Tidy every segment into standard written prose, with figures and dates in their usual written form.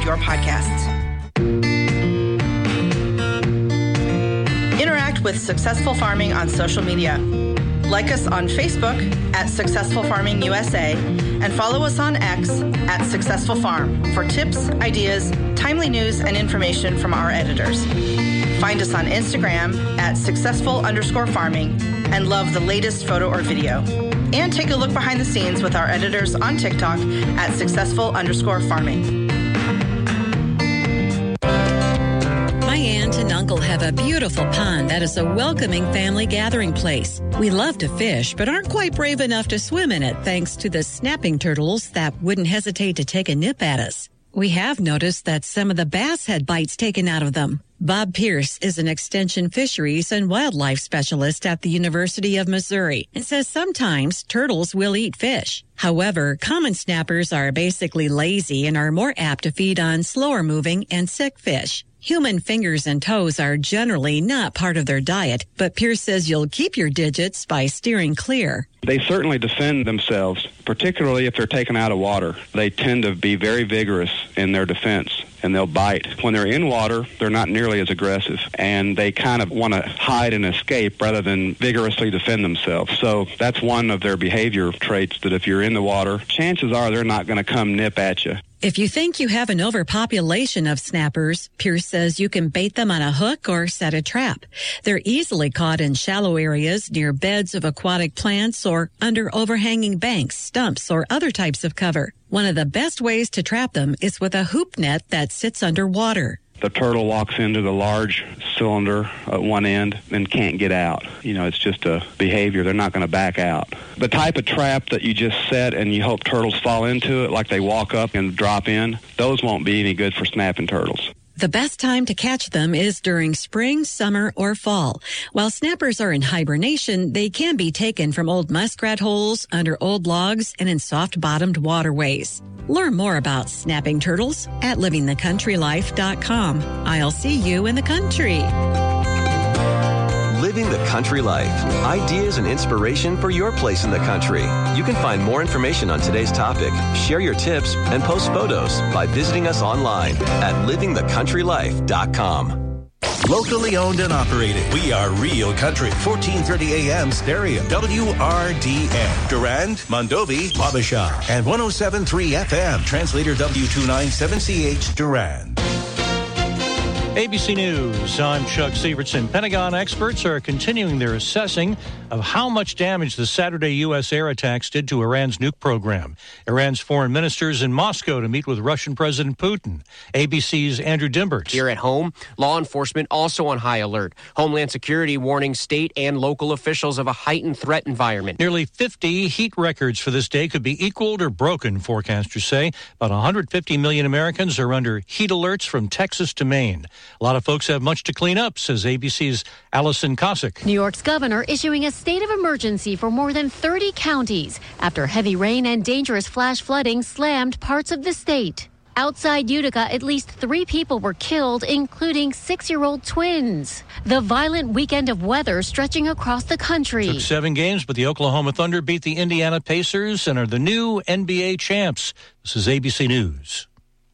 download your podcasts. Interact with Successful Farming on social media. Like us on Facebook at Successful Farming USA and follow us on X at Successful Farm for tips, ideas, timely news, and information from our editors. Find us on Instagram at successful_farming and love the latest photo or video. And take a look behind the scenes with our editors on TikTok at successful_farming. My aunt and uncle have a beautiful pond that is a welcoming family gathering place. We love to fish, but aren't quite brave enough to swim in it thanks to the snapping turtles that wouldn't hesitate to take a nip at us. We have noticed that some of the bass had bites taken out of them. Bob Pierce is an extension fisheries and wildlife specialist at the University of Missouri and says sometimes turtles will eat fish. However, common snappers are basically lazy and are more apt to feed on slower moving and sick fish. Human fingers and toes are generally not part of their diet, but Pierce says you'll keep your digits by steering clear. They certainly defend themselves, particularly if they're taken out of water. They tend to be very vigorous in their defense, and they'll bite. When they're in water, they're not nearly as aggressive, and they kind of want to hide and escape rather than vigorously defend themselves. So that's one of their behavior traits, that if you're in the water, chances are they're not going to come nip at you. If you think you have an overpopulation of snappers, Pierce says you can bait them on a hook or set a trap. They're easily caught in shallow areas near beds of aquatic plants or under overhanging banks, stumps, or other types of cover. One of the best ways to trap them is with a hoop net that sits underwater. The turtle walks into the large cylinder at one end and can't get out. You know, it's just a behavior. They're not going to back out. The type of trap that you just set and you hope turtles fall into it, like they walk up and drop in, those won't be any good for snapping turtles. The best time to catch them is during spring, summer, or fall. While snappers are in hibernation, they can be taken from old muskrat holes, under old logs, and in soft-bottomed waterways. Learn more about snapping turtles at livingthecountrylife.com. I'll see you in the country. Living the Country Life. Ideas and inspiration for your place in the country. You can find more information on today's topic, share your tips, and post photos by visiting us online at livingthecountrylife.com. Locally owned and operated. We are Real Country. 1430 AM stereo. WRDN. Durand, Mondovi, Wabasha. And 107.3 FM. Translator W297CH Durand. ABC News, I'm Chuck Severson. Pentagon experts are continuing their assessing of how much damage the Saturday U.S. air attacks did to Iran's nuke program. Iran's foreign minister's in Moscow to meet with Russian President Putin. ABC's Andrew Dimbert. Here at home, law enforcement also on high alert. Homeland Security warning state and local officials of a heightened threat environment. Nearly 50 heat records for this day could be equaled or broken, forecasters say. About 150 million Americans are under heat alerts from Texas to Maine. A lot of folks have much to clean up, says ABC's Allison Cossack. New York's governor issuing a state of emergency for more than 30 counties after heavy rain and dangerous flash flooding slammed parts of the state. Outside Utica, at least 3 people were killed, including 6-year-old twins. The violent weekend of weather stretching across the country. Took 7 games, but the Oklahoma Thunder beat the Indiana Pacers and are the new NBA champs. This is ABC News.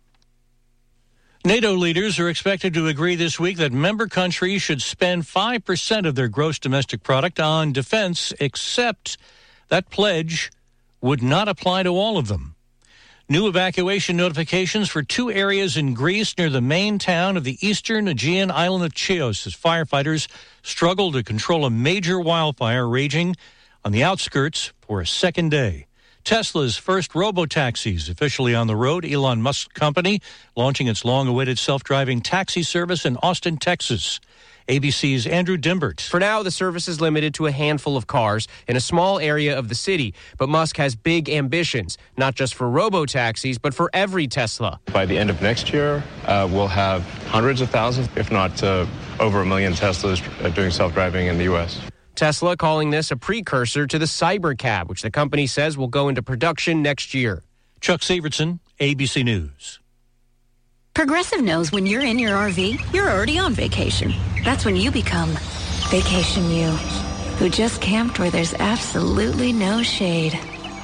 NATO leaders are expected to agree this week that member countries should spend 5% of their gross domestic product on defense, except that pledge would not apply to all of them. New evacuation notifications for 2 areas in Greece near the main town of the eastern Aegean island of Chios as firefighters struggle to control a major wildfire raging on the outskirts for a second day. Tesla's first robo-taxis officially on the road. Elon Musk's company launching its long-awaited self-driving taxi service in Austin, Texas. ABC's Andrew Dimbert. For now, the service is limited to a handful of cars in a small area of the city. But Musk has big ambitions, not just for robo-taxis, but for every Tesla. By the end of next year, we'll have hundreds of thousands, if not over 1 million Teslas doing self-driving in the U.S. Tesla calling this a precursor to the Cybercab, which the company says will go into production next year. Chuck Severson, ABC News. Progressive knows when you're in your RV, you're already on vacation. That's when you become Vacation You, who just camped where there's absolutely no shade.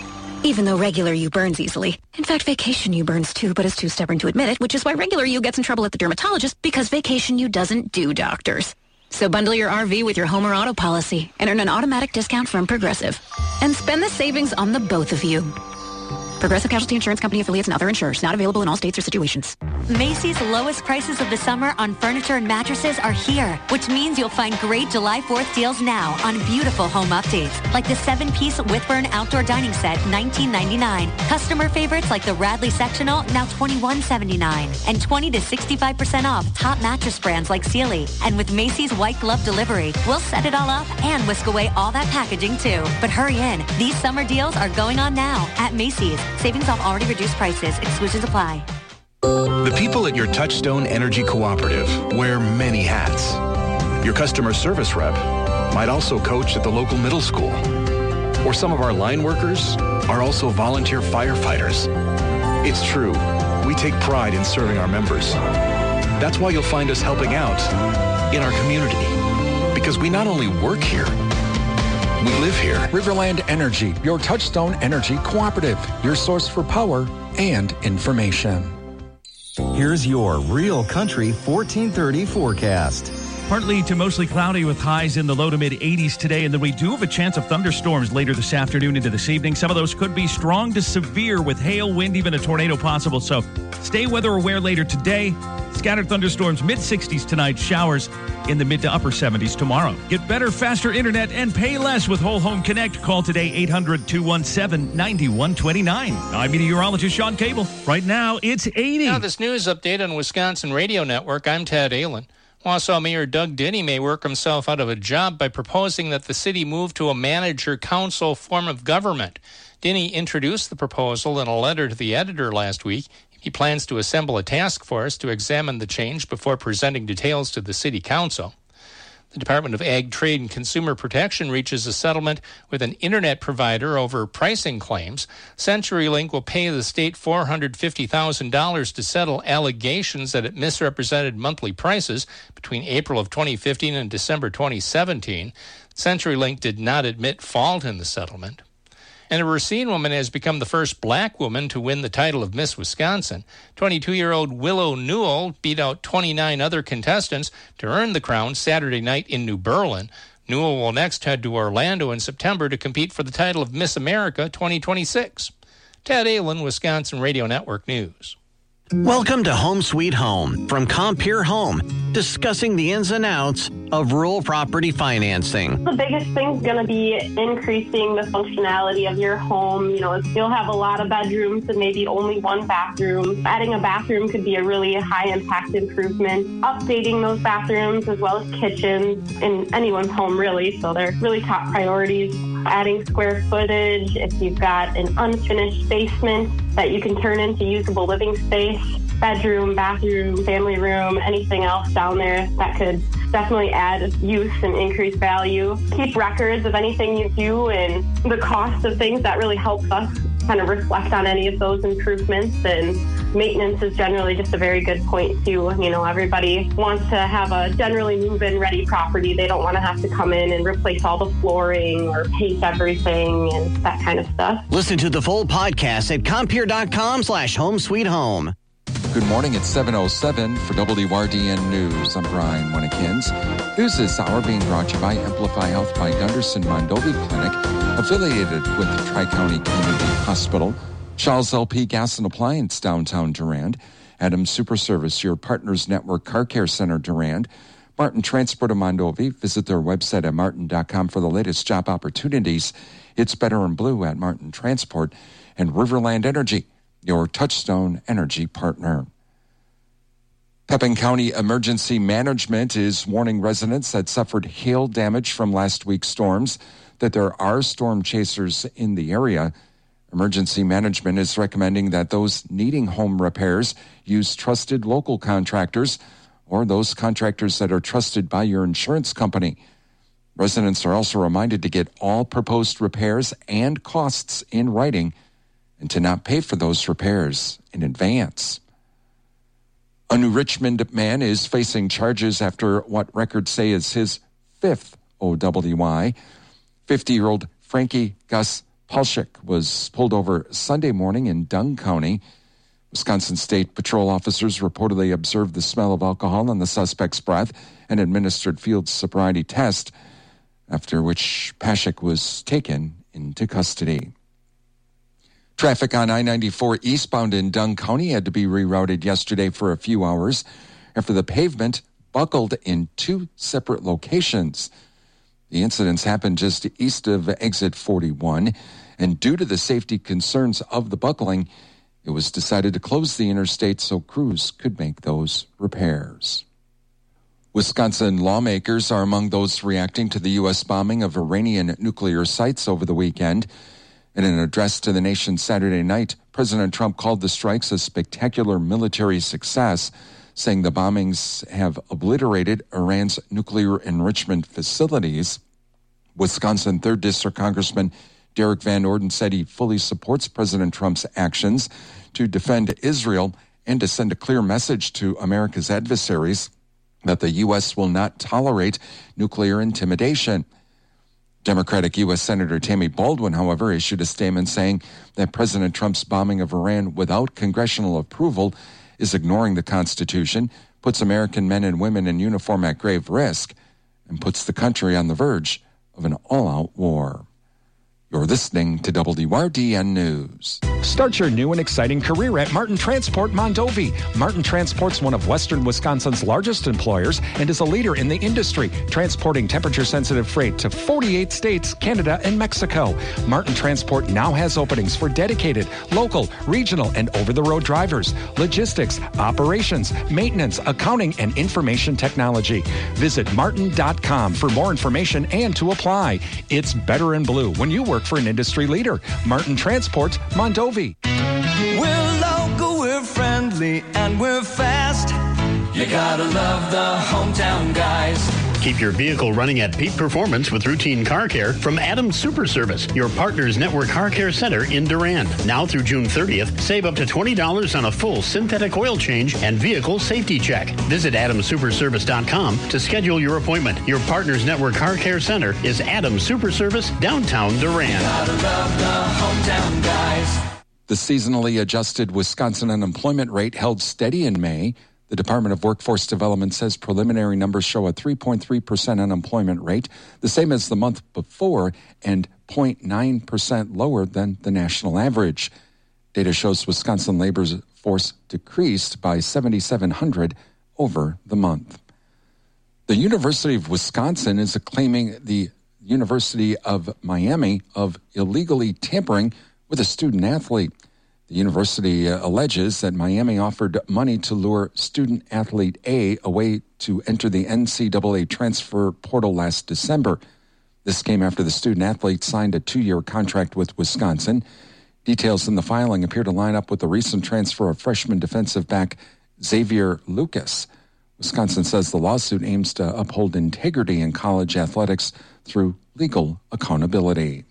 Even though regular you burns easily. In fact, vacation you burns too, but is too stubborn to admit it, which is why regular you gets in trouble at the dermatologist because vacation you doesn't do doctors. So bundle your RV with your home or auto policy and earn an automatic discount from Progressive. And spend the savings on the both of you. Progressive Casualty Insurance Company affiliates and other insurers. Not available in all states or situations. Macy's lowest prices of the summer on furniture and mattresses are here, which means you'll find great July 4th deals now on beautiful home updates, like the 7-piece Whitburn outdoor dining set, $19.99. Customer favorites like the Radley sectional, now $21.79. And 20 to 65% off top mattress brands like Sealy. And with Macy's white glove delivery, we'll set it all up and whisk away all that packaging too. But hurry in. These summer deals are going on now at Macy's. Savings off already reduced prices. Exclusions apply. The people at your Touchstone Energy Cooperative wear many hats. Your customer service rep might also coach at the local middle school. Or some of our line workers are also volunteer firefighters. It's true, we take pride in serving our members. That's why you'll find us helping out in our community. Because we not only work here, we live here. Riverland Energy, your Touchstone Energy Cooperative, your source for power and information. Here's your Real Country 1430 forecast. Partly to mostly cloudy with highs in the low to mid 80s today, and then we do have a chance of thunderstorms later this afternoon into this evening. Some of those could be strong to severe with hail, wind, even a tornado possible. So stay weather aware later today. Scattered thunderstorms, mid-60s tonight, showers in the mid to upper 70s tomorrow. Get better, faster internet and pay less with Whole Home Connect. Call today 800-217-9129. I'm meteorologist Sean Cable. Right now, it's 80. Now, this news update on Wisconsin Radio Network. I'm Ted Allen. Wausau Mayor Doug Denny may work himself out of a job by proposing that the city move to a manager-council form of government. Denny introduced the proposal in a letter to the editor last week. He plans to assemble a task force to examine the change before presenting details to the city council. The Department of Ag, Trade, and Consumer Protection reaches a settlement with an internet provider over pricing claims. CenturyLink will pay the state $450,000 to settle allegations that it misrepresented monthly prices between April of 2015 and December 2017. CenturyLink did not admit fault in the settlement. And a Racine woman has become the first black woman to win the title of Miss Wisconsin. 22-year-old Willow Newell beat out 29 other contestants to earn the crown Saturday night in New Berlin. Newell will next head to Orlando in September to compete for the title of Miss America 2026. Ted Allen, Wisconsin Radio Network News. Welcome to Home Sweet Home from Compeer Home, discussing the ins and outs of rural property financing. The biggest thing is going to be increasing the functionality of your home. You know, you'll have a lot of bedrooms and maybe only one bathroom. Adding a bathroom could be a really high-impact improvement. Updating those bathrooms as well as kitchens in anyone's home, really. So they're really top priorities. Adding square footage, if you've got an unfinished basement that you can turn into usable living space, bedroom, bathroom, family room, anything else down there that could definitely add use and increase value. Keep records of anything you do and the cost of things. That really helps us kind of reflect on any of those improvements, and maintenance is generally just a very good point too. You know, everybody wants to have a generally move-in ready property. They don't want to have to come in and replace all the flooring or paint everything and that kind of stuff. Listen to the full podcast at Compeer.com/homesweethome. Good morning, it's 7:07 for WRDN News. I'm Brian Winnekins. News this hour being brought to you by Amplify Health by Gunderson Mondovi Clinic, affiliated with the Tri-County Community Hospital, Shaw's LP Gas and Appliance, downtown Durand, Adams Super Service, your Partners Network Car Care Center, Durand, Martin Transport of Mondovi. Visit their website at martin.com for the latest job opportunities. It's Better in Blue at Martin Transport, and Riverland Energy, your Touchstone Energy partner. Pepin County Emergency Management is warning residents that suffered hail damage from last week's storms that there are storm chasers in the area. Emergency Management is recommending that those needing home repairs use trusted local contractors or those contractors that are trusted by your insurance company. Residents are also reminded to get all proposed repairs and costs in writing and to not pay for those repairs in advance. A New Richmond man is facing charges after what records say is his fifth OWI. 50-year-old Frankie Gus Palchik was pulled over Sunday morning in Dung County. Wisconsin State Patrol officers reportedly observed the smell of alcohol on the suspect's breath and administered field sobriety test, after which Palchik was taken into custody. Traffic on I-94 eastbound in Dung County had to be rerouted yesterday for a few hours after the pavement buckled in two separate locations. The incidents happened just east of exit 41, and due to the safety concerns of the buckling, it was decided to close the interstate so crews could make those repairs. Wisconsin lawmakers are among those reacting to the U.S. bombing of Iranian nuclear sites over the weekend. In an address to the nation Saturday night, President Trump called the strikes a spectacular military success, saying the bombings have obliterated Iran's nuclear enrichment facilities. Wisconsin 3rd District Congressman Derek Van Orden said he fully supports President Trump's actions to defend Israel and to send a clear message to America's adversaries that the U.S. will not tolerate nuclear intimidation. Democratic U.S. Senator Tammy Baldwin, however, issued a statement saying that President Trump's bombing of Iran without congressional approval is ignoring the Constitution, puts American men and women in uniform at grave risk, and puts the country on the verge of an all-out war. You're listening to WRDN News. Start your new and exciting career at Martin Transport Mondovi. Martin Transport's one of Western Wisconsin's largest employers and is a leader in the industry, transporting temperature-sensitive freight to 48 states, Canada, and Mexico. Martin Transport now has openings for dedicated, local, regional, and over-the-road drivers, logistics, operations, maintenance, accounting, and information technology. Visit martin.com for more information and to apply. It's better in blue when you work for an industry leader. Martin Transport, Mondovi. We're local, we're friendly, and we're fast. You gotta love the hometown guys. Keep your vehicle running at peak performance with routine car care from Adams Super Service, your partner's network car care center in Durand. Now through June 30th, save up to $20 on a full synthetic oil change and vehicle safety check. Visit AdamSuperService.com to schedule your appointment. Your partner's network car care center is Adams Super Service, downtown Durand. Gotta love the hometown guys. The seasonally adjusted Wisconsin unemployment rate held steady in May. The Department of Workforce Development says preliminary numbers show a 3.3% unemployment rate, the same as the month before, and 0.9% lower than the national average. Data shows Wisconsin labor force decreased by 7,700 over the month. The University of Wisconsin is acclaiming the University of Miami of illegally tampering with a student athlete. The university alleges that Miami offered money to lure student athlete A away to enter the NCAA transfer portal last December. This came after the student athlete signed a 2-year contract with Wisconsin. Details in the filing appear to line up with the recent transfer of freshman defensive back Xavier Lucas. Wisconsin says the lawsuit aims to uphold integrity in college athletics through legal accountability.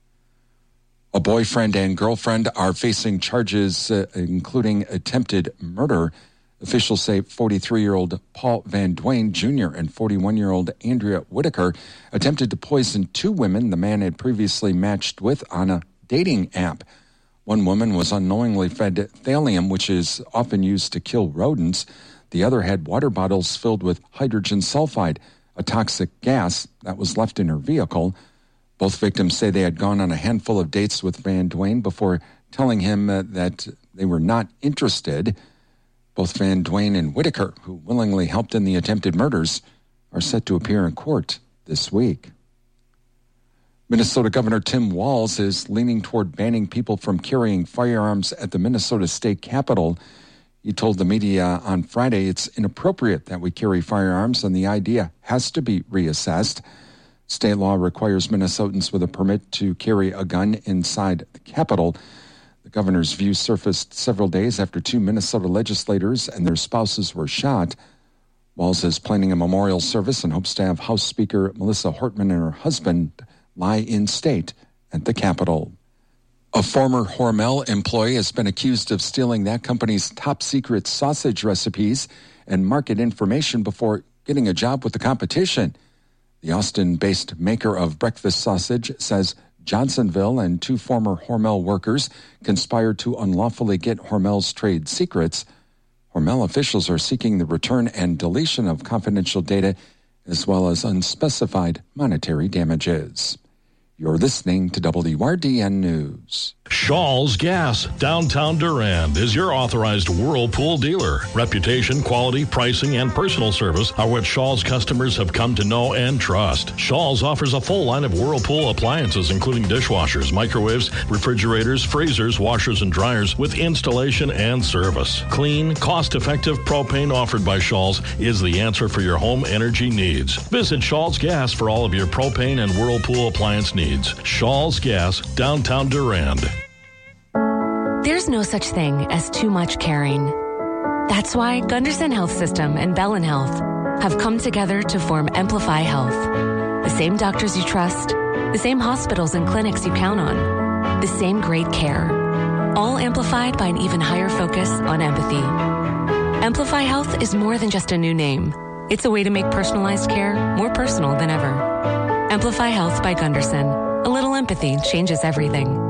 A boyfriend and girlfriend are facing charges including attempted murder. Officials say 43-year-old Paul Van Duyn Jr. and 41-year-old Andrea Whitaker attempted to poison 2 women the man had previously matched with on a dating app. One woman was unknowingly fed thallium, which is often used to kill rodents. The other had water bottles filled with hydrogen sulfide, a toxic gas that was left in her vehicle. Both victims say they had gone on a handful of dates with Van Duyn before telling him that they were not interested. Both Van Duyn and Whitaker, who willingly helped in the attempted murders, are set to appear in court this week. Minnesota Governor Tim Walz is leaning toward banning people from carrying firearms at the Minnesota State Capitol. He told the media on Friday it's inappropriate that we carry firearms and the idea has to be reassessed. State law requires Minnesotans with a permit to carry a gun inside the Capitol. The governor's view surfaced several days after 2 Minnesota legislators and their spouses were shot. Walz is planning a memorial service and hopes to have House Speaker Melissa Hortman and her husband lie in state at the Capitol. A former Hormel employee has been accused of stealing that company's top-secret sausage recipes and market information before getting a job with the competition. The Austin-based maker of breakfast sausage says Johnsonville and 2 former Hormel workers conspired to unlawfully get Hormel's trade secrets. Hormel officials are seeking the return and deletion of confidential data as well as unspecified monetary damages. You're listening to WRDN News. Shaw's Gas, downtown Durand, is your authorized Whirlpool dealer. Reputation, quality, pricing, and personal service are what Shaw's customers have come to know and trust. Shaw's offers a full line of Whirlpool appliances, including dishwashers, microwaves, refrigerators, freezers, washers, and dryers, with installation and service. Clean, cost-effective propane offered by Shaw's is the answer for your home energy needs. Visit Shaw's Gas for all of your propane and Whirlpool appliance needs. Shaw's Gas, downtown Durand. There's no such thing as too much caring. That's why Gunderson Health System and Bellin Health have come together to form Amplify Health. The same doctors you trust, the same hospitals and clinics you count on, the same great care, all amplified by an even higher focus on empathy. Amplify Health is more than just a new name. It's a way to make personalized care more personal than ever. Amplify Health by Gunderson. A little empathy changes everything.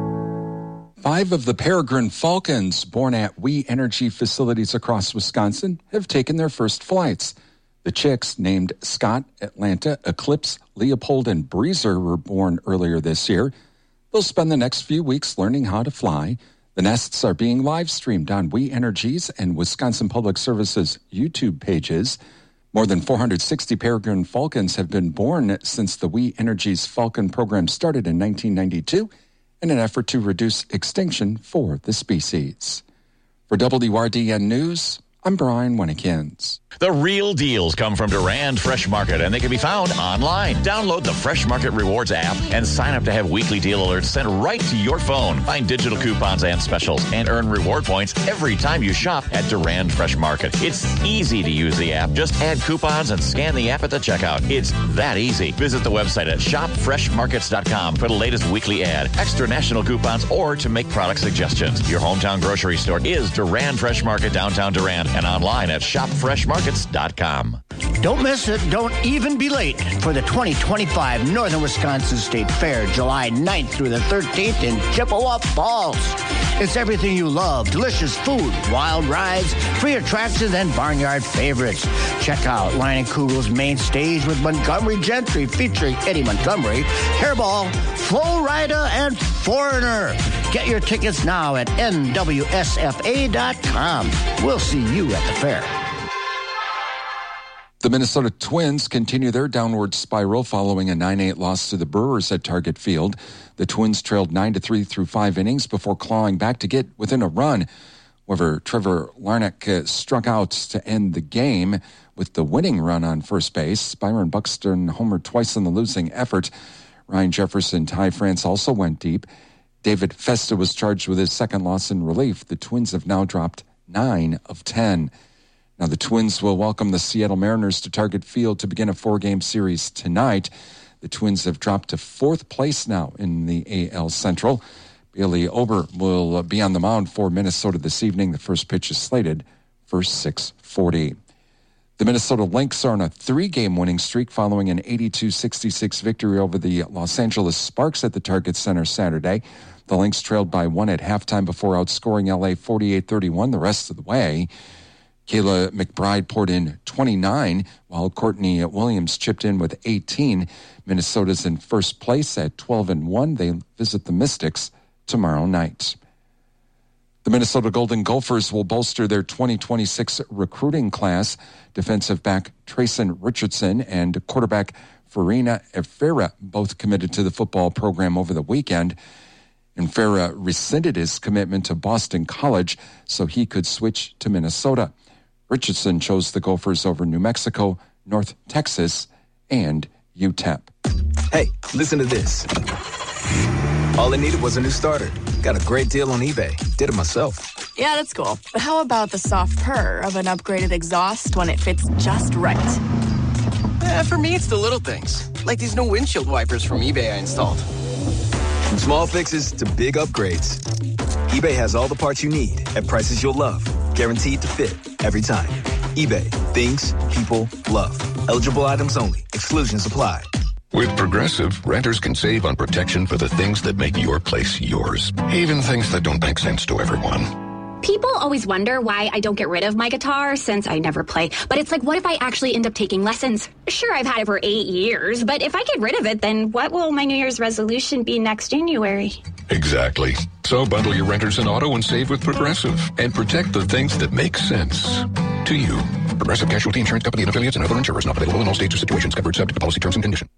5 of the Peregrine Falcons born at We Energy facilities across Wisconsin have taken their first flights. The chicks, named Scott, Atlanta, Eclipse, Leopold, and Breezer, were born earlier this year. They'll spend the next few weeks learning how to fly. The nests are being live streamed on We Energy's and Wisconsin Public Service's YouTube pages. More than 460 Peregrine Falcons have been born since the We Energy's Falcon program started in 1992 in an effort to reduce extinction for the species. For WRDN News, I'm Brian Winnikins. The real deals come from Durand Fresh Market, and they can be found online. Download the Fresh Market Rewards app and sign up to have weekly deal alerts sent right to your phone. Find digital coupons and specials and earn reward points every time you shop at Durand Fresh Market. It's easy to use the app. Just add coupons and scan the app at the checkout. It's that easy. Visit the website at shopfreshmarkets.com for the latest weekly ad, extra national coupons, or to make product suggestions. Your hometown grocery store is Durand Fresh Market, downtown Durand, and online at shopfreshmarkets.com. Don't miss it. Don't even be late for the 2025 Northern Wisconsin State Fair, July 9th through the 13th in Chippewa Falls. It's everything you love. Delicious food, wild rides, free attractions, and barnyard favorites. Check out Leinenkugel's main stage with Montgomery Gentry featuring Eddie Montgomery, Hairball, Flo Rida, and Foreigner. Get your tickets now at nwsfa.com. We'll see you at the fair. The Minnesota Twins continue their downward spiral following a 9-8 loss to the Brewers at Target Field. The Twins trailed 9-3 through 5 innings before clawing back to get within a run. However, Trevor Larnach struck out to end the game with the winning run on first base. Byron Buxton homered twice in the losing effort. Ryan Jefferson, Ty France also went deep. David Festa was charged with his second loss in relief. The Twins have now dropped 9 of 10. Now, the Twins will welcome the Seattle Mariners to Target Field to begin a 4-game series tonight. The Twins have dropped to 4th place now in the AL Central. Bailey Ober will be on the mound for Minnesota this evening. The first pitch is slated for 6:40. The Minnesota Lynx are on a 3-game winning streak following an 82-66 victory over the Los Angeles Sparks at the Target Center Saturday. The Lynx trailed by 1 at halftime before outscoring LA 48-31 the rest of the way. Kayla McBride poured in 29, while Courtney Williams chipped in with 18. Minnesota's in first place at 12-1. They visit the Mystics tomorrow night. The Minnesota Golden Gophers will bolster their 2026 recruiting class. Defensive back Trayson Richardson and quarterback Farina Efera both committed to the football program over the weekend. Efera rescinded his commitment to Boston College so he could switch to Minnesota. Richardson chose the Gophers over New Mexico, North Texas, and UTEP. Hey, listen to this. All I needed was a new starter. Got a great deal on eBay. Did it myself. Yeah, that's cool. But how about the soft purr of an upgraded exhaust when it fits just right? For me, it's the little things. Like these new windshield wipers from eBay I installed. From small fixes to big upgrades, eBay has all the parts you need at prices you'll love. Guaranteed to fit every time. eBay. Things people love. Eligible items only. Exclusions apply. With Progressive, renters can save on protection for the things that make your place yours, even things that don't make sense to everyone. People always wonder why I don't get rid of my guitar since I never play. But it's like, what if I actually end up taking lessons? Sure, I've had it for 8 years, but if I get rid of it, then what will my New Year's resolution be next January? Exactly. So bundle your renters and auto and save with Progressive and protect the things that make sense to you. Progressive Casualty Insurance Company and affiliates and other insurers not available in all states or situations. Covered subject to policy terms and conditions.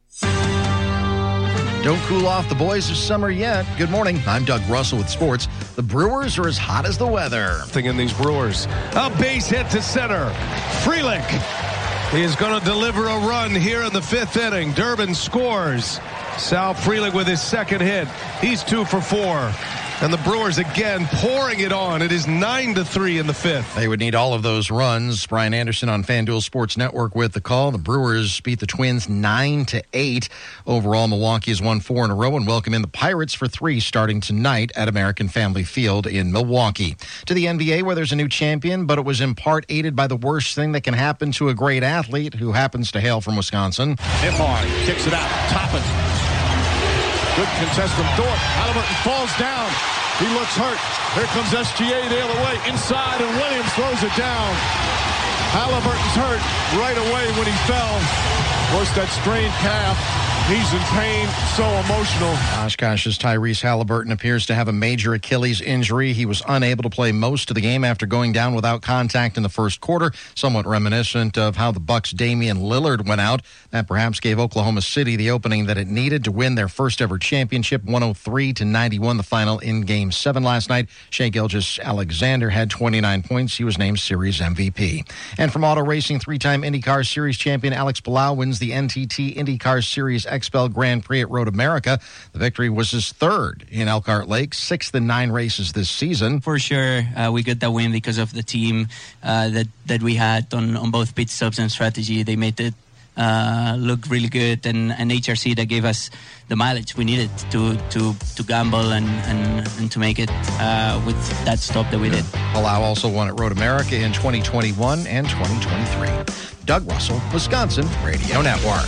Don't cool off the boys of summer yet. Good morning. I'm Doug Russell with sports. The Brewers are as hot as the weather. In these Brewers. A base hit to center. Frelick is going to deliver a run here in the 5th inning. Durbin scores. Sal Frelick with his second hit. He's 2 for 4. And the Brewers again pouring it on. It is 9-3 in the 5th. They would need all of those runs. Brian Anderson on FanDuel Sports Network with the call. The Brewers beat the Twins 9-8. Overall, Milwaukee has won 4 in a row and welcome in the Pirates for 3 starting tonight at American Family Field in Milwaukee. To the NBA, where there's a new champion, but it was in part aided by the worst thing that can happen to a great athlete who happens to hail from Wisconsin. Nembhard kicks it out. Toppin. Good contest from Thorpe. Halliburton falls down. He looks hurt. Here comes SGA the other way. Inside, and Williams throws it down. Halliburton's hurt right away when he fell. Of course, that strained calf. He's in pain, so emotional. Oshkosh's Tyrese Halliburton appears to have a major Achilles injury. He was unable to play most of the game after going down without contact in the first quarter, somewhat reminiscent of how the Bucks' Damian Lillard went out. That perhaps gave Oklahoma City the opening that it needed to win their first-ever championship, 103-91, the final in Game 7 last night. Shai Gilgeous-Alexander had 29 points. He was named Series MVP. And from auto racing, 3-time IndyCar Series champion Alex Palou wins the NTT IndyCar Series XPEL Grand Prix at Road America. The victory was his 3rd in Elkhart Lake, 6th in 9 races this season. For sure, we got that win because of the team that we had on both pit stops and strategy. They made it look really good, and HRC that gave us the mileage we needed to gamble and to make it with that stop that we did. Palau also won at Road America in 2021 and 2023. Doug Russell, Wisconsin Radio Network.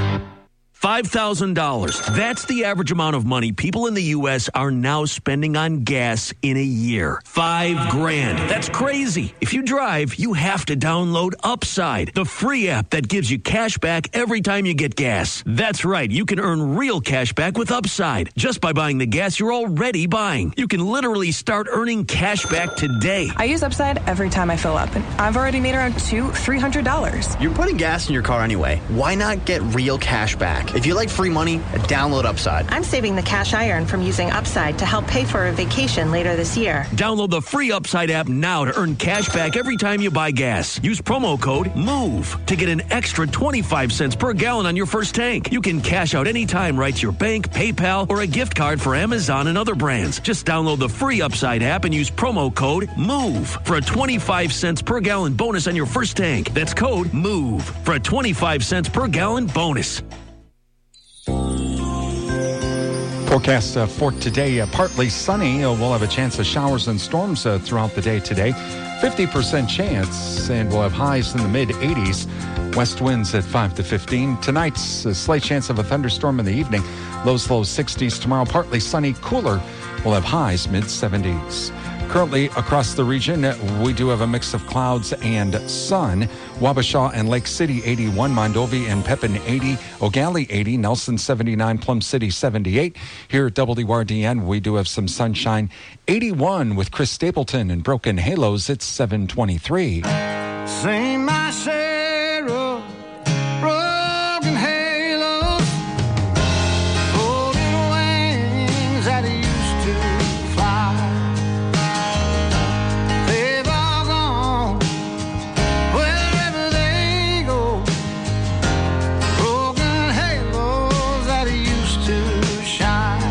$5,000. That's the average amount of money people in the U.S. are now spending on gas in a year. $5,000. That's crazy. If you drive, you have to download Upside, the free app that gives you cash back every time you get gas. That's right. You can earn real cash back with Upside just by buying the gas you're already buying. You can literally start earning cash back today. I use Upside every time I fill up, and I've already made around $200-$300. You're putting gas in your car anyway. Why not get real cash back? If you like free money, download Upside. I'm saving the cash I earn from using Upside to help pay for a vacation later this year. Download the free Upside app now to earn cash back every time you buy gas. Use promo code MOVE to get an extra 25 cents per gallon on your first tank. You can cash out anytime right to your bank, PayPal, or a gift card for Amazon and other brands. Just download the free Upside app and use promo code MOVE for a 25 cents per gallon bonus on your first tank. That's code MOVE for a 25 cents per gallon bonus. Forecast for today, partly sunny. We'll have a chance of showers and storms throughout the day today. 50% chance, and we'll have highs in the mid-80s. West winds at 5 to 15. Tonight's a slight chance of a thunderstorm in the evening. Lows 60s. Tomorrow, partly sunny, cooler. We'll have highs mid-70s. Currently, across the region, we do have a mix of clouds and sun. Wabasha and Lake City, 81. Mondovi and Pepin, 80. Ogali, 80. Nelson, 79. Plum City, 78. Here at WRDN, we do have some sunshine. 81 with Chris Stapleton and Broken Halos. It's 7:23. Sing my share of broken halos, golden wings that used to fly. They've all gone wherever they go. Broken halos that used to shine.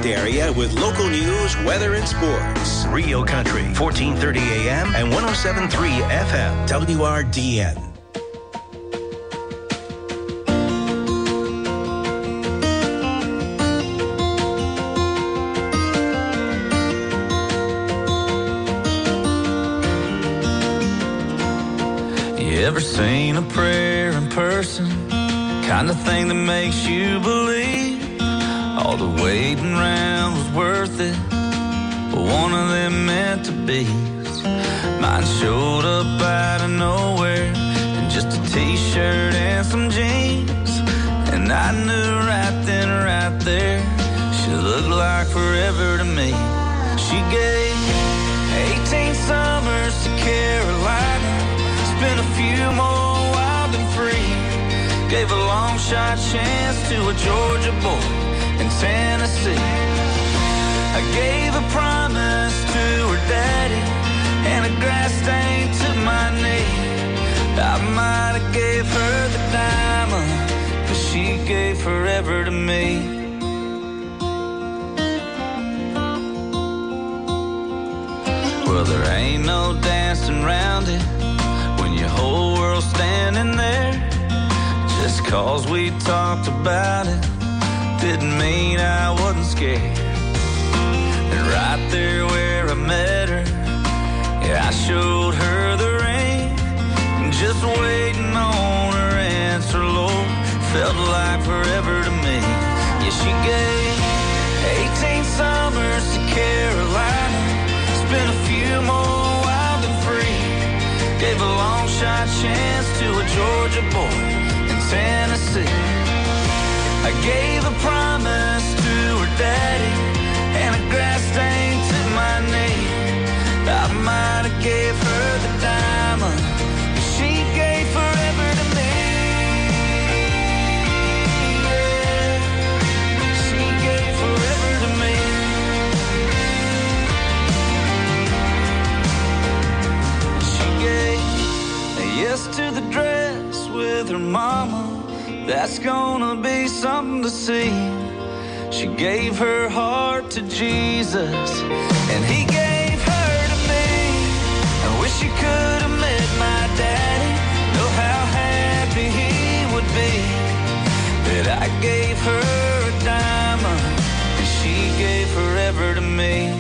DeRand area with local news, weather, and sports. Real Country, 1430 AM and 107.3 FM. WRDN. Ever seen a prayer in person? Kind of thing that makes you believe all the waiting around was worth it. But one of them meant to be. Mine showed up out of nowhere in just a t-shirt and some jeans. And I knew right then, right there, she looked like forever to me. She gave 18 summers to Carolina. Spent a few more wild and free. Gave a long shot chance to a Georgia boy in Tennessee. I gave a promise to her daddy and a grass stain to my knee. I might have gave her the diamond, but she gave forever to me. Well, there ain't no dancing around it. Your whole world standing there. Just cause we talked about it didn't mean I wasn't scared. And right there where I met her, yeah, I showed her the ring. And just waiting on her answer, Lord, felt like forever to me. Yeah, she gave 18 summers to Carolina. Spent a few more wild and free. Gave a long shot chance to a Georgia boy in Tennessee. I gave a promise to her daddy and a grass stain to my knee. I might have gave her the diamond, but she gave forever to me. Yeah. She gave forever to me. She gave yes to the dress with her mama. That's gonna be something to see. She gave her heart to Jesus, and he gave her to me. I wish you could have met my daddy. Know how happy he would be that I gave her a diamond, and she gave forever to me.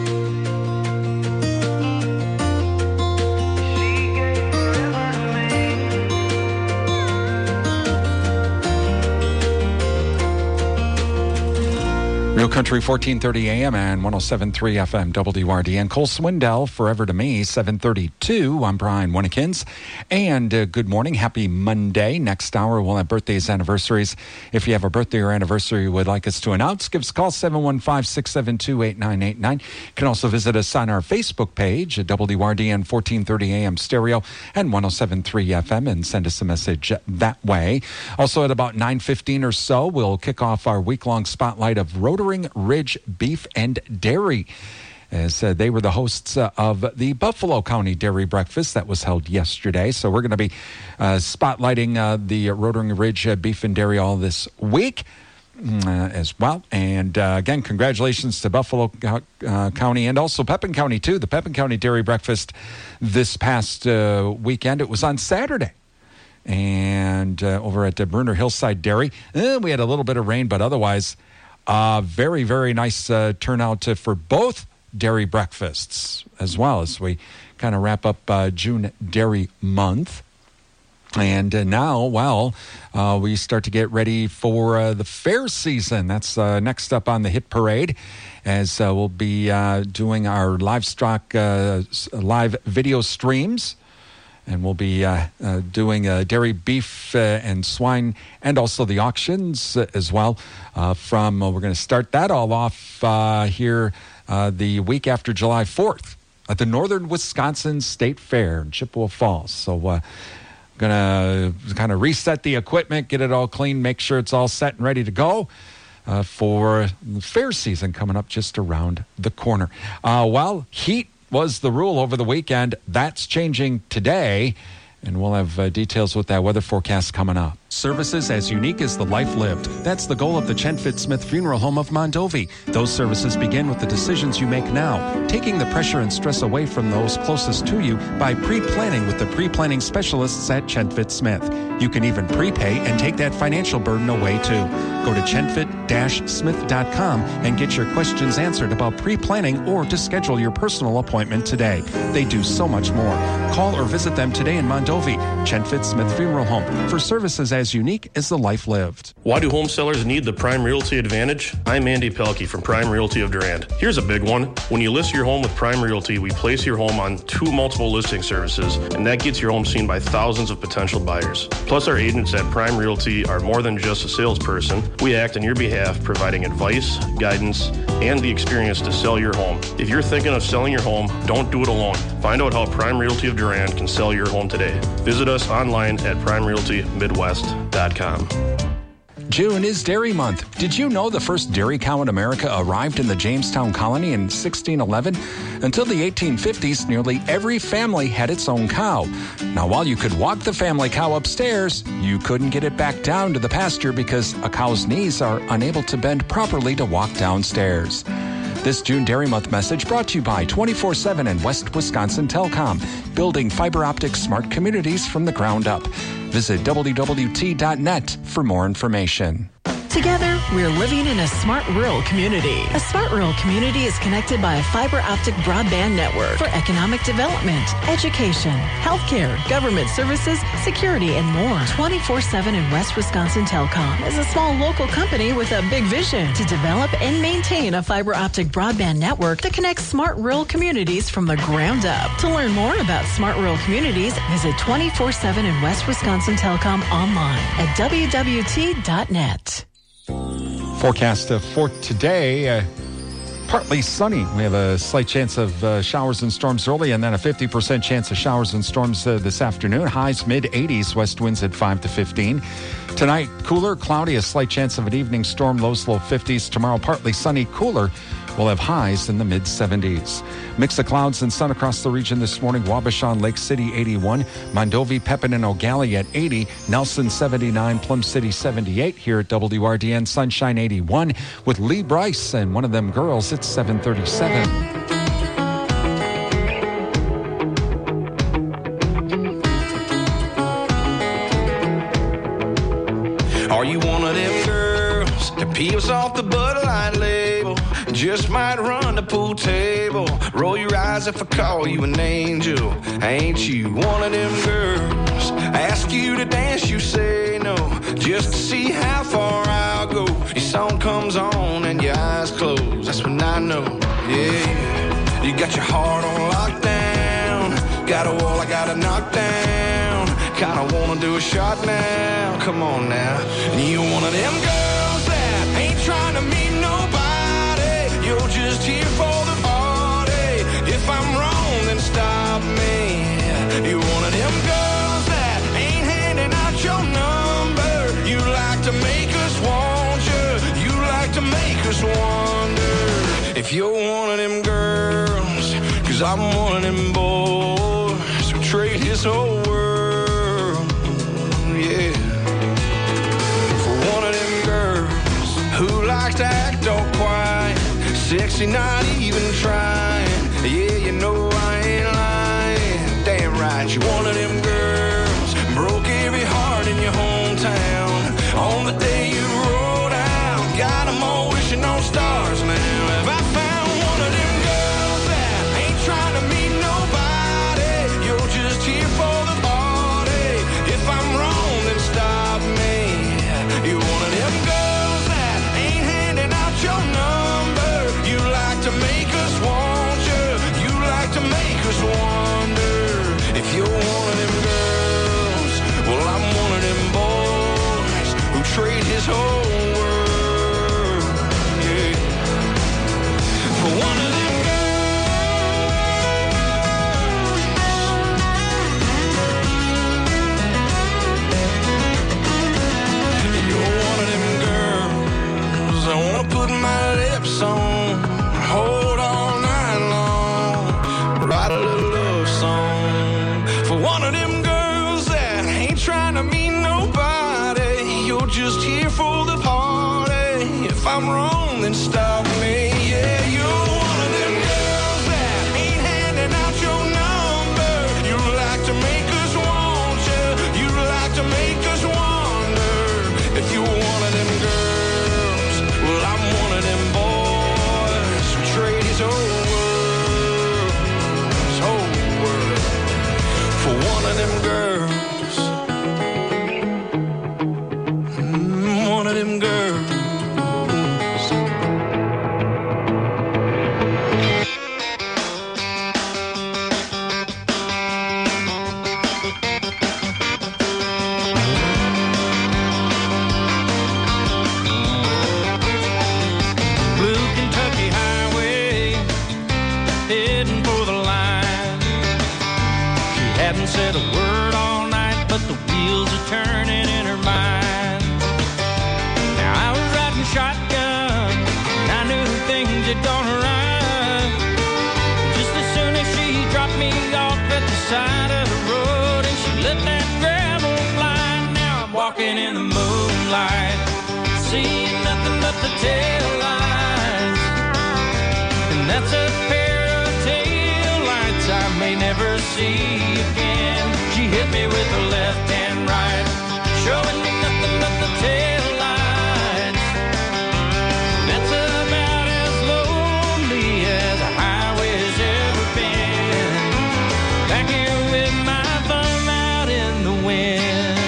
Real Country, 1430 AM and 107.3 FM, WRDN. Cole Swindell, Forever to Me, 732. I'm Brian Winnekins. And good morning. Happy Monday. Next hour, we'll have birthdays, anniversaries. If you have a birthday or anniversary you would like us to announce, give us a call, 715-672-8989. You can also visit us on our Facebook page at WRDN 1430 AM stereo and 107.3 FM and send us a message that way. Also at about 9:15 or so, we'll kick off our week-long spotlight of Rotary Ridge Beef and Dairy, as they were the hosts of the Buffalo County Dairy Breakfast that was held yesterday. So we're going to be spotlighting the Rotary Ridge Beef and Dairy all this week as well. And again, congratulations to Buffalo County and also Pepin County too. The Pepin County Dairy Breakfast this past weekend, it was on Saturday. And over at Bruner Hillside Dairy, we had a little bit of rain, but otherwise very, very nice turnout for both dairy breakfasts as well as we kind of wrap up June Dairy Month. And now, we start to get ready for the fair season. That's next up on the hit parade, as we'll be doing our livestock live video streams. And we'll be doing dairy, beef, and swine, and also the auctions as well. We're going to start that all off here the week after July 4th at the Northern Wisconsin State Fair in Chippewa Falls. So going to kind of reset the equipment, get it all clean, make sure it's all set and ready to go for the fair season coming up just around the corner. Heat was the rule over the weekend. That's changing today, and we'll have details with that weather forecast coming up. Services as unique as the life lived. That's the goal of the Chenfit Smith Funeral Home of Mondovi. Those services begin with the decisions you make now, taking the pressure and stress away from those closest to you by pre-planning with the pre-planning specialists at Chenfit Smith. You can even prepay and take that financial burden away too. Go to chenfit-smith.com and get your questions answered about pre-planning or to schedule your personal appointment today. They do so much more. Call or visit them today in Mondovi. Chenfit Smith Funeral Home, for services as unique as the life lived. Why do home sellers need the Prime Realty Advantage? I'm Andy Pelkey from Prime Realty of Durand. Here's a big one. When you list your home with Prime Realty, we place your home on 2 multiple listing services, and that gets your home seen by thousands of potential buyers. Plus, our agents at Prime Realty are more than just a salesperson. We act on your behalf, providing advice, guidance, and the experience to sell your home. If you're thinking of selling your home, don't do it alone. Find out how Prime Realty of Durand can sell your home today. Visit us online at primerealtymidwest.com. June is Dairy Month. Did you know the first dairy cow in America arrived in the Jamestown colony in 1611? Until the 1850s, nearly every family had its own cow. Now, while you could walk the family cow upstairs, you couldn't get it back down to the pasture because a cow's knees are unable to bend properly to walk downstairs. This June Dairy Month message brought to you by 24/7 and West Wisconsin Telecom, building fiber optic smart communities from the ground up. Visit WWT.net for more information. Together, we're living in a smart rural community. A smart rural community is connected by a fiber optic broadband network for economic development, education, healthcare, government services, security, and more. 24/7 in West Wisconsin Telecom is a small local company with a big vision to develop and maintain a fiber optic broadband network that connects smart rural communities from the ground up. To learn more about smart rural communities, visit 24/7 in West Wisconsin Telecom online at WWT.net. Forecast for today, partly sunny. We have a slight chance of showers and storms early, and then a 50% chance of showers and storms this afternoon. Highs mid-80s, west winds at 5 to 15. Tonight, cooler, cloudy, a slight chance of an evening storm, lows low 50s. Tomorrow, partly sunny, cooler. We'll have highs in the mid-70s. Mix of clouds and sun across the region this morning. Wabasha, Lake City, 81. Mondovi, Pepin, and O'Galley at 80. Nelson, 79. Plum City, 78. Here at WRDN, sunshine, 81. With Lee Bryce and one of them girls, it's 7:37. Are you one of them girls that peels off the Bud Light label? Just might run the pool table. Roll your eyes if I call you an angel. Ain't you one of them girls? Ask you to dance, you say no. Just to see how far I'll go. Your song comes on and your eyes close. That's when I know, yeah. You got your heart on lockdown. Got a wall I gotta knock down. Kinda wanna do a shot now. Come on now. You one of them girls that ain't trying to meet nobody. You're just here for the party. If I'm wrong, then stop me. You're one of them girls that ain't handing out your number. You like to make us want you. You like to make us wonder if you're one of them girls. 'Cause I'm one of them boys who trade his whole world, yeah, for one of them girls who likes to act all quiet. Sexy, not even trying. Yeah, you know I ain't lying. Damn right, you're one of them girls. Broke every heart in your hometown. On the day you rolled out, got them all wishing on stars now. Have I found one of them girls that ain't trying to meet nobody? You're just here for the party. If I'm wrong, then stop me. You're one of them girls that ain't handing out your number. You like to make us want you. You like to make us wonder if you're one of them girls. Well, I'm one of them boys who trade his whole world, yeah, for one of them You're one of them girls I wanna put my lips on. Hold all night long, write a little love then stalk me. Yeah, you're one of them girls that ain't handing out your number. You like to make us want you. You like to make us wonder if you were one of them girls. Well, I'm one of them boys who trade his whole world for one of them girls. One of them girls. Blue Kentucky Highway, heading for the line. She hadn't said a word all night, but the wheels are turning in her mind. Now I was riding shotgun, and I knew things had gone right. Just as soon as she dropped me off at the side of the road, and she let that gravel fly. Now I'm walking in the moonlight, seeing nothing but the tail lights. And that's a pair of tail lights I may never see again. She hit me with the left and right, showing me nothing but the tail lights. That's about as lonely as a highway's ever been. Back here with my thumb out in the wind.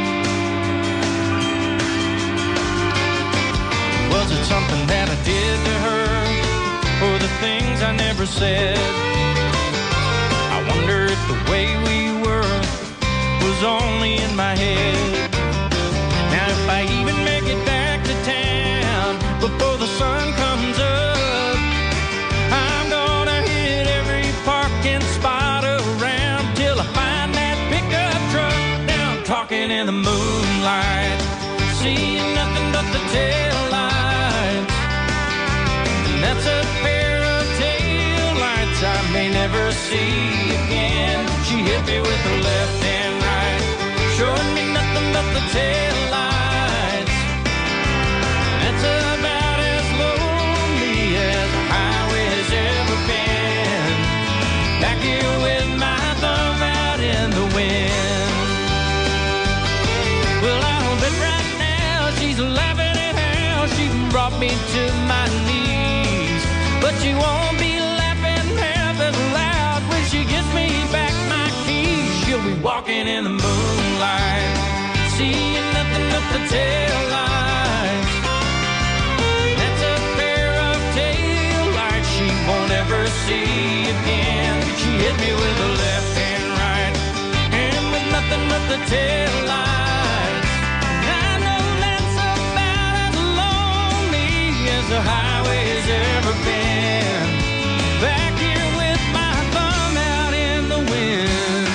Was it something that I did to her, or the things I never said? I wonder if the way we were was only in my head. Now if I even make it back to town before the sun comes up, I'm gonna hit every parking spot around till I find that pickup truck. Now I'm talking in the moonlight, seeing nothing but the tail lights. And that's a pair of tail lights I may never see again. She hit me with the left and right, showing me nothing but the tail lights. That's about as lonely as a highway's ever been. Back here with my thumb out in the wind. Well, I'll bet right now she's laughing at how she brought me to my knees. But she won't be laughing half as loud when she gives me back my keys. She'll be walking in the moonlight, seeing nothing but the tail lights. That's a pair of tail lights she won't ever see again. She hit me with the left and right, and with nothing but the tail lights. I know that's about as lonely as the highway's ever been. Back here with my thumb out in the wind.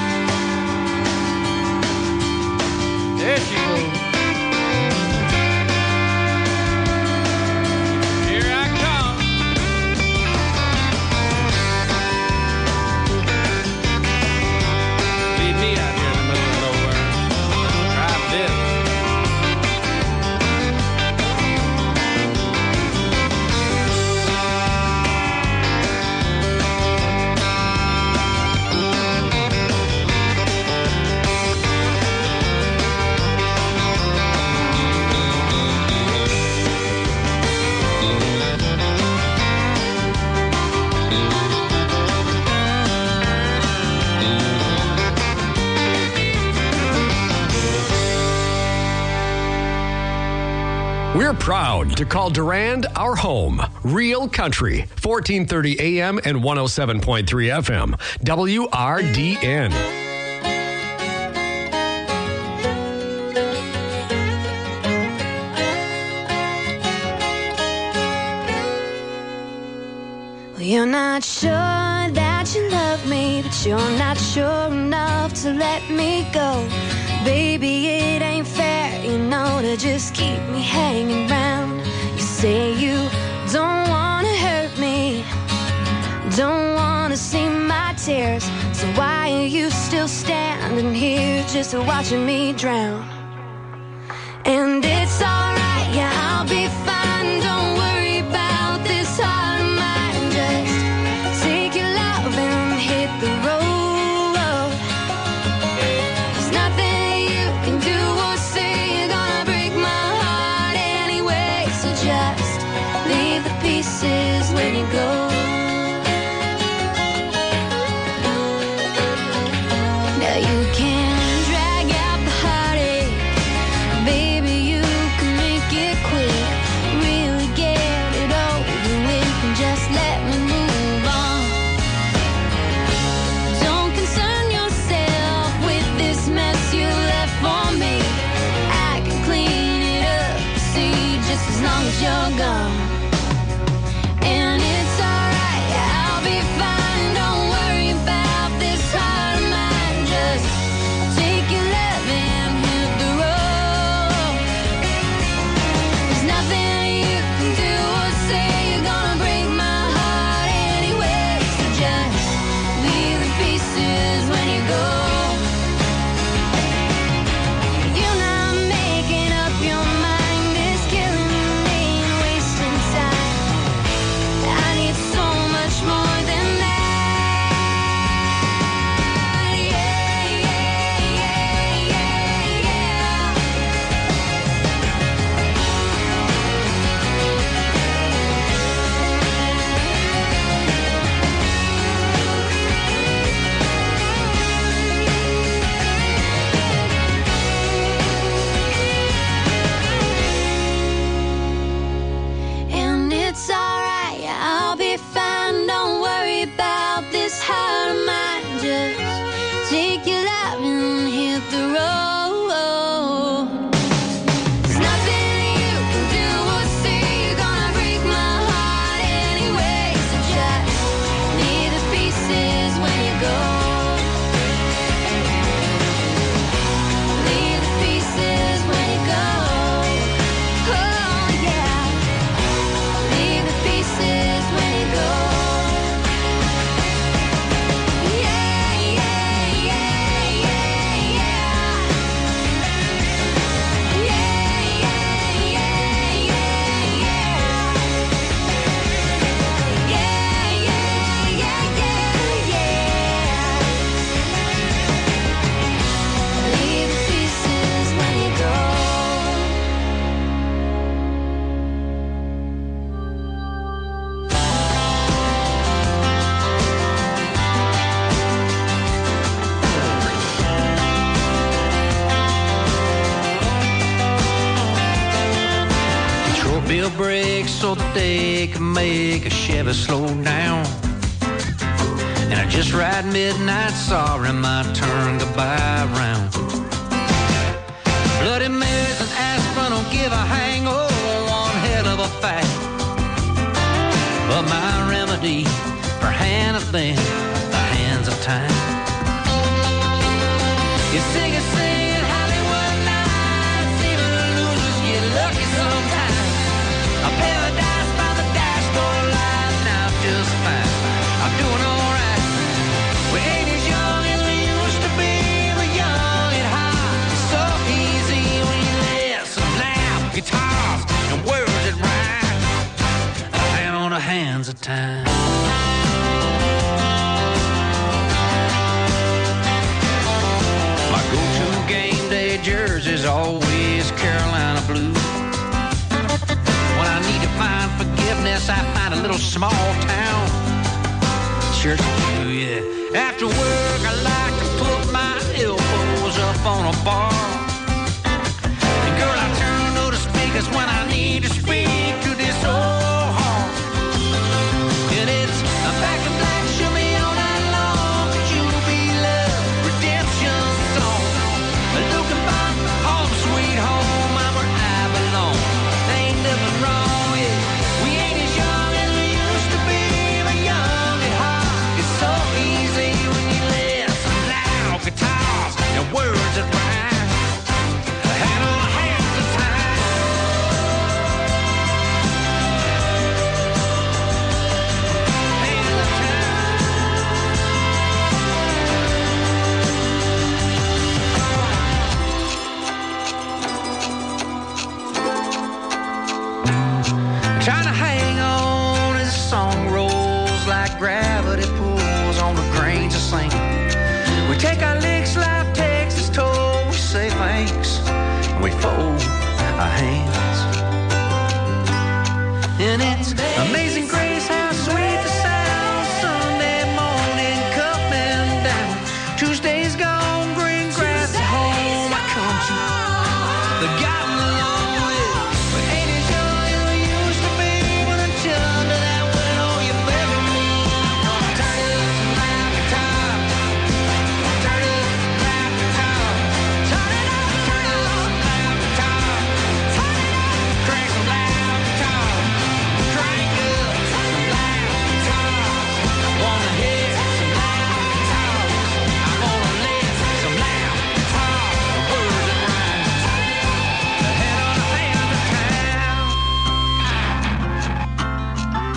There she goes. Here I come. Leave me out here in the middle of nowhere. Drive this. We're proud to call Durand our home. Real Country, 1430 AM and 107.3 FM. WRDN. Well, you're not sure that you love me, but you're not sure enough to let me go. Baby, it ain't fair, you know, to just keep me hanging round. You say you don't wanna hurt me, don't wanna see my tears. So why are you still standing here just watching me drown? And it's alright, yeah, I'll be fine, don't worry. gum. And it's alright, I'll be fine. Don't worry about this heart of mine. Just take your love and hit the road. There's nothing you can do or say. You're gonna break my heart anyway. So just leave the pieces when you go. You're not making up your mind. It's killing me and wasting time. I need so much more than that. Yeah, yeah, yeah, yeah, yeah. And it's alright, I'll be fine. Don't worry about this heart of mine. Just take your love and hit the road. There's nothing you can do or say. You're gonna break my heart anyway. So just leave the pieces when you go. Leave the pieces when you go. Oh yeah. Leave the pieces when you go. Yeah, yeah, yeah, yeah, yeah. Yeah, yeah, yeah, yeah, yeah. Yeah, yeah, yeah, yeah, yeah. Leave the pieces when you go. Control bill brakes so that they can make a Chevy slow down. And I just ride midnight, sorry, my turn to buy round. Bloody Marys and aspirin don't give a hangover, one hell of a fight. But my remedy for handling the hands of time. You sing it, Hollywood nights, even losers get lucky sometimes. A paradise by the dashboard light, now just fine. I'm doing alright. We ain't as young as we used to be, but young and high. It's so easy when you listen loud guitars and words that rhyme. A hand on the hands of time. My go-to game day jersey's always Carolina blue. When I need to find forgiveness, I find a little small town church do, yeah. After work, I like to put my elbows up on a bar. And girl, I turn to the speakers when I need to speak to this old heart. And it's a back in black, show me all night long. Could you be love, redemption song? Looking back, home sweet home, I'm where I belong. There ain't nothing wrong, yeah. We ain't as young as we used to be, but young at heart. It's so easy when you listen loud guitars and words that rhyme. Hand on hands of time. Hands of time. Trying to hang on as the song rolls like gravity pulls on the grains of sand. We take our licks like Texas toll. We say thanks and we fold our hands. And it's amazing grace how sweet the sound. Sunday morning coming down. Tuesday's gone, green grass is home. I come to the gotten along with. But ain't as young as we used to be. But until under that window, you better move. Turn it up some loud guitar. Turn it up some loud guitar. Turn it up some loud guitar. Turn it up, crank some loud guitar.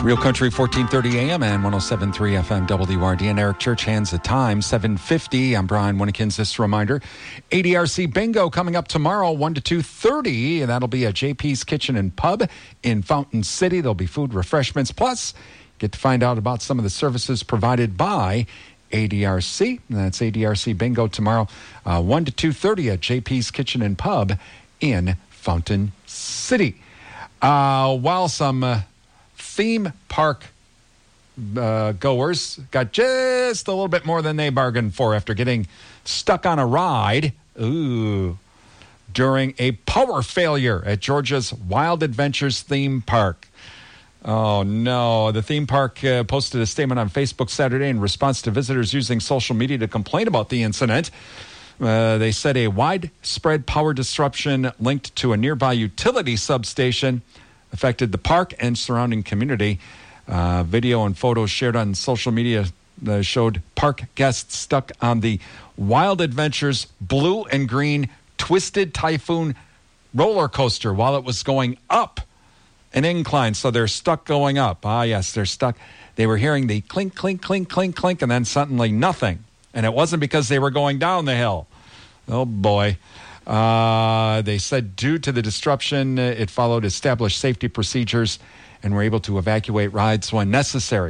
Real Country, 1430 AM and 107.3 FM WRDN. Eric Church hands the time, 7:50. I'm Brian Winnekins. This reminder, ADRC Bingo coming up tomorrow, 1 to 2:30. And that'll be at JP's Kitchen and Pub in Fountain City. There'll be food, refreshments, plus get to find out about some of the services provided by ADRC. And that's ADRC Bingo tomorrow, 1 to 2:30 at JP's Kitchen and Pub in Fountain City. While some theme park goers got just a little bit more than they bargained for after getting stuck on a ride during a power failure at Georgia's Wild Adventures theme park. Oh, no. The theme park posted a statement on Facebook Saturday in response to visitors using social media to complain about the incident. They said a widespread power disruption linked to a nearby utility substation affected the park and surrounding community. Video and photos shared on social media showed park guests stuck on the Wild Adventures blue and green Twisted Typhoon roller coaster while it was going up an incline. So they're stuck going up. Yes, they're stuck. They were hearing the clink, clink, clink, clink, clink, and then suddenly nothing. And it wasn't because they were going down the hill. Oh, boy. They said due to the disruption, it followed established safety procedures and were able to evacuate rides when necessary.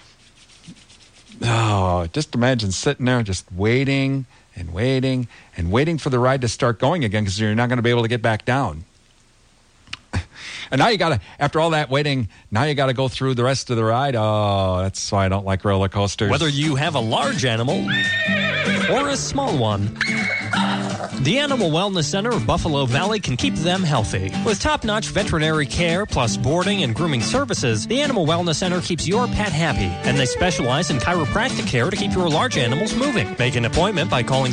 Oh, just imagine sitting there just waiting and waiting and waiting for the ride to start going again because you're not going to be able to get back down. And now you got to, after all that waiting, now you got to go through the rest of the ride. Oh, that's why I don't like roller coasters. Whether you have a large animal or a small one, the Animal Wellness Center of Buffalo Valley can keep them healthy. With top-notch veterinary care plus boarding and grooming services, the Animal Wellness Center keeps your pet happy, and they specialize in chiropractic care to keep your large animals moving. Make an appointment by calling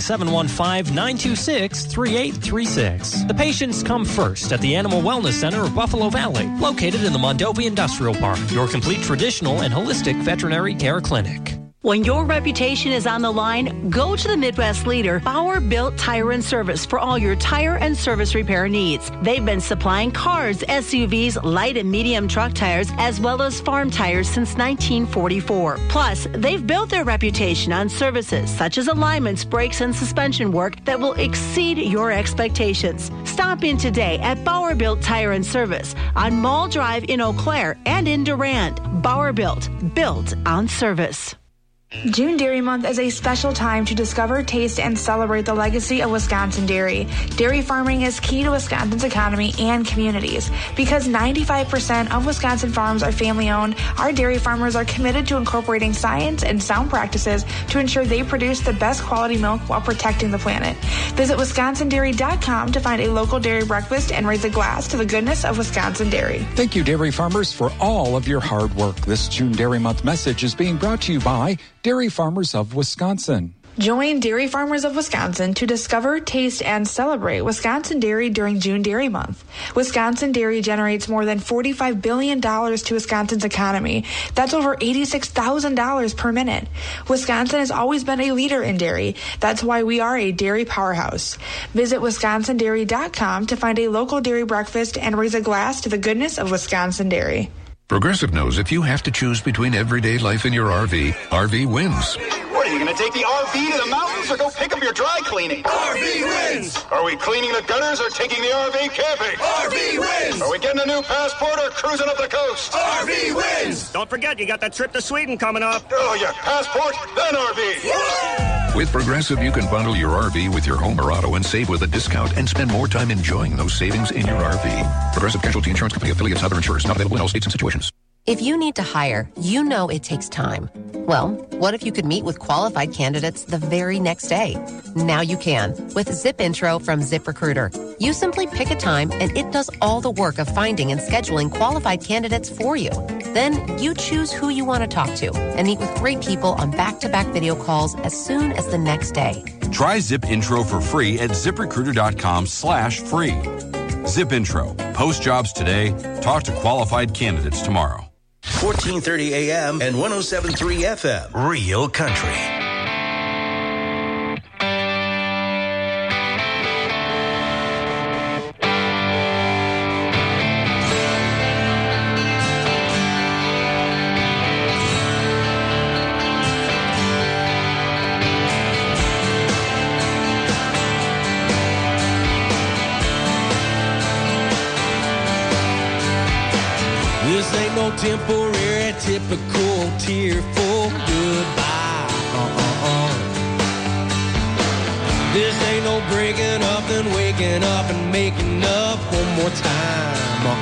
715-926-3836. The patients come first at the Animal Wellness Center of Buffalo Valley, located in the Mondovi Industrial Park, your complete traditional and holistic veterinary care clinic. When your reputation is on the line, go to the Midwest leader, Bauer Built Tire and Service, for all your tire and service repair needs. They've been supplying cars, SUVs, light and medium truck tires, as well as farm tires since 1944. Plus, they've built their reputation on services such as alignments, brakes, and suspension work that will exceed your expectations. Stop in today at Bauer Built Tire and Service on Mall Drive in Eau Claire and in Durand. Bauer Built on service. June Dairy Month is a special time to discover, taste, and celebrate the legacy of Wisconsin dairy. Dairy farming is key to Wisconsin's economy and communities. Because 95% of Wisconsin farms are family-owned, our dairy farmers are committed to incorporating science and sound practices to ensure they produce the best quality milk while protecting the planet. Visit WisconsinDairy.com to find a local dairy breakfast and raise a glass to the goodness of Wisconsin dairy. Thank you, dairy farmers, for all of your hard work. This June Dairy Month message is being brought to you by Dairy Farmers of Wisconsin. Join Dairy Farmers of Wisconsin to discover, taste, and celebrate Wisconsin dairy during June Dairy Month. Wisconsin dairy generates more than $45 billion to Wisconsin's economy. That's over $86,000 per minute. Wisconsin has always been a leader in dairy. That's why we are a dairy powerhouse. Visit WisconsinDairy.com to find a local dairy breakfast and raise a glass to the goodness of Wisconsin dairy. Progressive knows if you have to choose between everyday life and your RV, RV wins. What, are you going to take the RV to the mountains or go pick up your dry cleaning? RV wins! Are we cleaning the gutters or taking the RV camping? RV wins! Are we getting a new passport or cruising up the coast? RV wins! Don't forget, you got that trip to Sweden coming up. Oh, yeah, passport, then RV. Yeah! With Progressive, you can bundle your RV with your home or auto and save with a discount and spend more time enjoying those savings in your RV. Progressive Casualty Insurance Company affiliates and other insurers not available in all states and situations. If you need to hire, you know it takes time. Well, what if you could meet with qualified candidates the very next day? Now you can with Zip Intro from ZipRecruiter. You simply pick a time and it does all the work of finding and scheduling qualified candidates for you. Then you choose who you want to talk to and meet with great people on back-to-back video calls as soon as the next day. Try Zip Intro for free at ZipRecruiter.com/free. Zip Intro. Post jobs today. Talk to qualified candidates tomorrow. 1430 AM and 107.3 FM. Real Country. temporary, typical, tearful goodbye. This ain't no breaking up and waking up and making up one more time.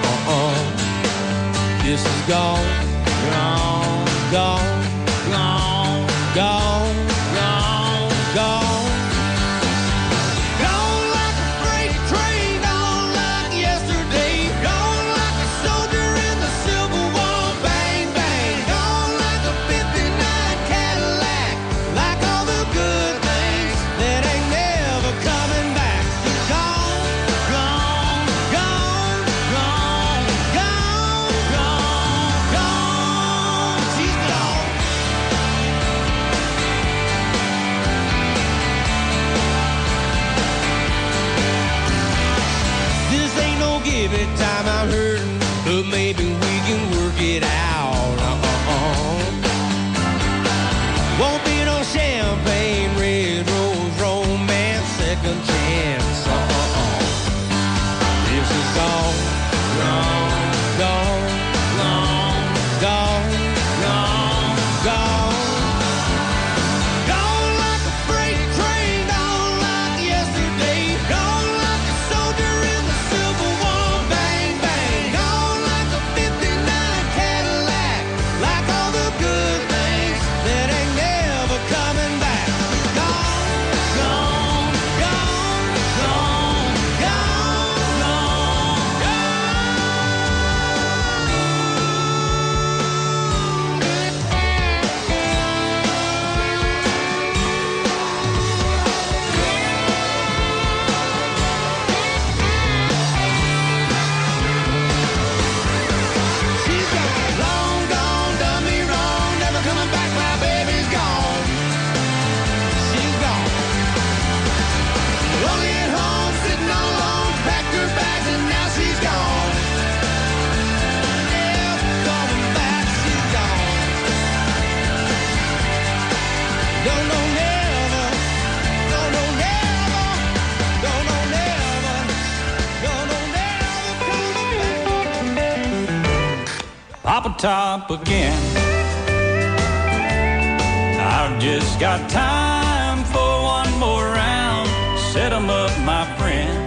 This is gone, gone, gone, gone, gone, gone, gone. Gone like a freight train, gone like yesterday. Gone like a soldier in the Civil War. Bang, bang. Gone like a 59 Cadillac. Like all the good things that ain't never coming back. Gone, gone, gone, gone, gone, gone, gone. She's gone. This ain't no give it time, I'm hurting, but maybe we can work it out. Won't be no champagne, red rose, romance, second chance. This is gone, gone, gone, gone, gone, gone, gone. Gone like a freight train, gone like yesterday. Gone like a soldier in the Civil War. Bang, bang. Gone like a 59 Cadillac. Like all the good things that ain't never coming back. Gone, gone, gone, gone, gone, she's gone. Long gone, done me wrong. Never coming back, my baby's gone. She's gone. Lonely at home, sitting all alone. Packed her bags and now she's gone. Never coming back, she's gone. Don't know never. Don't know never. Don't know never. Don't know never. Papa Top again. I've just got time for one more round. Set 'em up, my friend.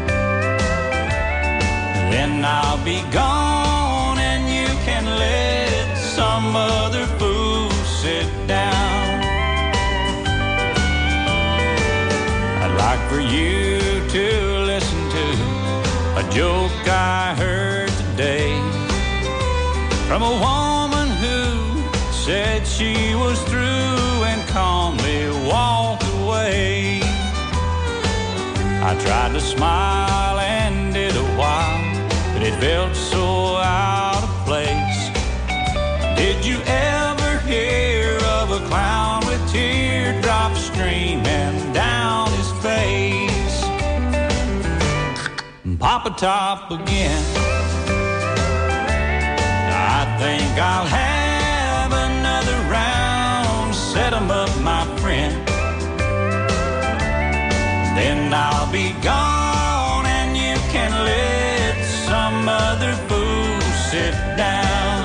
Then I'll be gone and you can let some other fool sit down. I'd like for you to listen to a joke I heard today from a woman who said she was through and calmly walked away. I tried to smile and did a while, but it felt so out of place. Did you ever hear of a clown with teardrops streaming down his face? Papa Top again. I think I'll have another round. Set 'em up, my friend. Then I'll be gone and you can let some other fool sit down.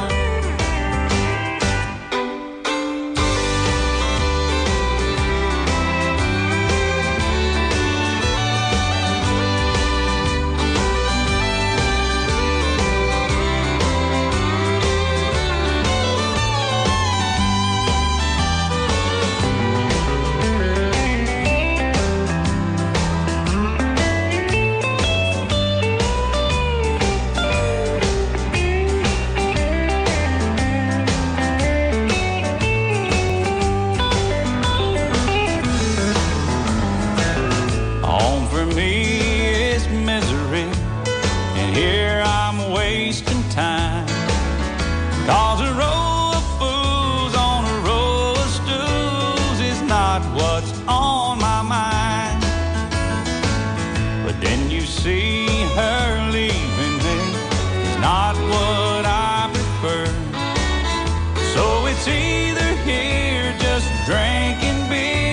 Home for me is misery, and here I'm wasting time. 'Cause a row of fools on a row of stools is not what's on my mind. But then you see her leaving me, it's not what